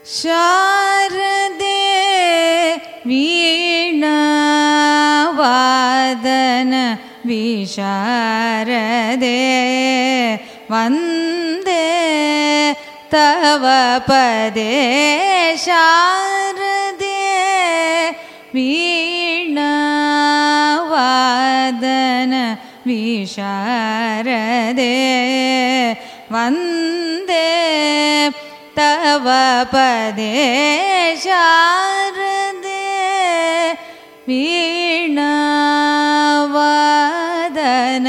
शारदे वीणावादन विशारदे वन्दे तव पदे शारदे वीणावादन विशारदे वन्दे तव पदे शारदे वीणावादन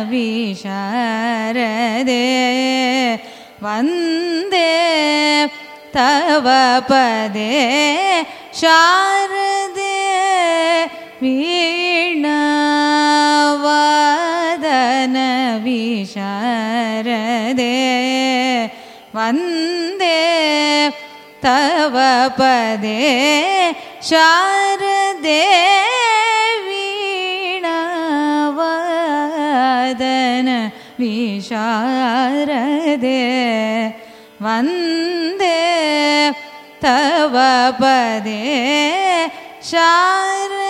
विशारदे वन्दे तव पदे शारदे वीणावादन विशारदे वन्दे तव पदे शारदे वीणावादन विशारदे वन्दे तव पदे शारदे।